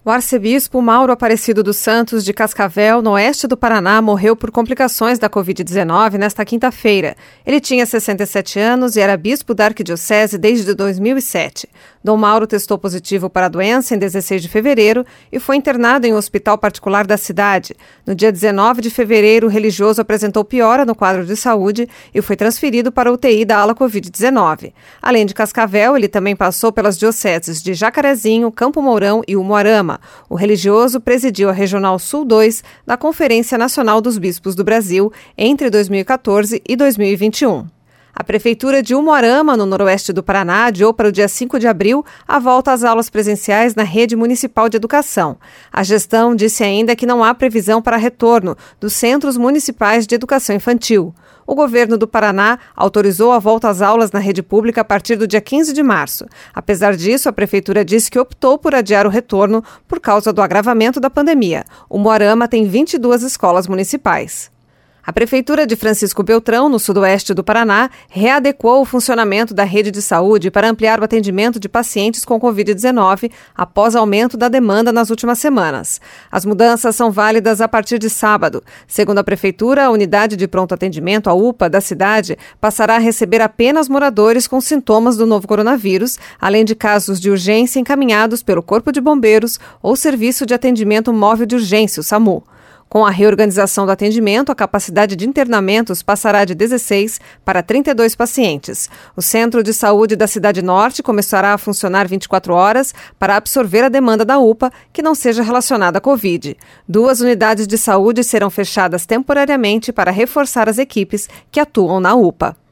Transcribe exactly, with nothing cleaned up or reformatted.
O arcebispo Mauro Aparecido dos Santos de Cascavel, no oeste do Paraná, morreu por complicações da covid dezenove nesta quinta-feira. Ele tinha sessenta e sete anos e era bispo da arquidiocese desde dois mil e sete. Dom Mauro testou positivo para a doença em dezesseis de fevereiro e foi internado em um hospital particular da cidade. No dia dezenove de fevereiro, o religioso apresentou piora no quadro de saúde e foi transferido para a U T I da ala covid dezenove. Além de Cascavel, ele também passou pelas dioceses de Jacarezinho, Campo Mourão e Umuarama. O religioso presidiu a Regional Sul dois da Conferência Nacional dos Bispos do Brasil entre dois mil e quatorze e dois mil e vinte e um. A Prefeitura de Umuarama, no noroeste do Paraná, adiou para o dia cinco de abril a volta às aulas presenciais na rede municipal de educação. A gestão disse ainda que não há previsão para retorno dos centros municipais de educação infantil. O governo do Paraná autorizou a volta às aulas na rede pública a partir do dia quinze de março. Apesar disso, a Prefeitura disse que optou por adiar o retorno por causa do agravamento da pandemia. Umuarama tem vinte e duas escolas municipais. A Prefeitura de Francisco Beltrão, no sudoeste do Paraná, readequou o funcionamento da rede de saúde para ampliar o atendimento de pacientes com covid dezenove após aumento da demanda nas últimas semanas. As mudanças são válidas a partir de sábado. Segundo a Prefeitura, a unidade de pronto atendimento, a U P A, da cidade, passará a receber apenas moradores com sintomas do novo coronavírus, além de casos de urgência encaminhados pelo Corpo de Bombeiros ou Serviço de Atendimento Móvel de Urgência, o SAMU. Com a reorganização do atendimento, a capacidade de internamentos passará de dezesseis para trinta e dois pacientes. O Centro de Saúde da Cidade Norte começará a funcionar vinte e quatro horas para absorver a demanda da U P A que não seja relacionada à Covid. Duas unidades de saúde serão fechadas temporariamente para reforçar as equipes que atuam na U P A.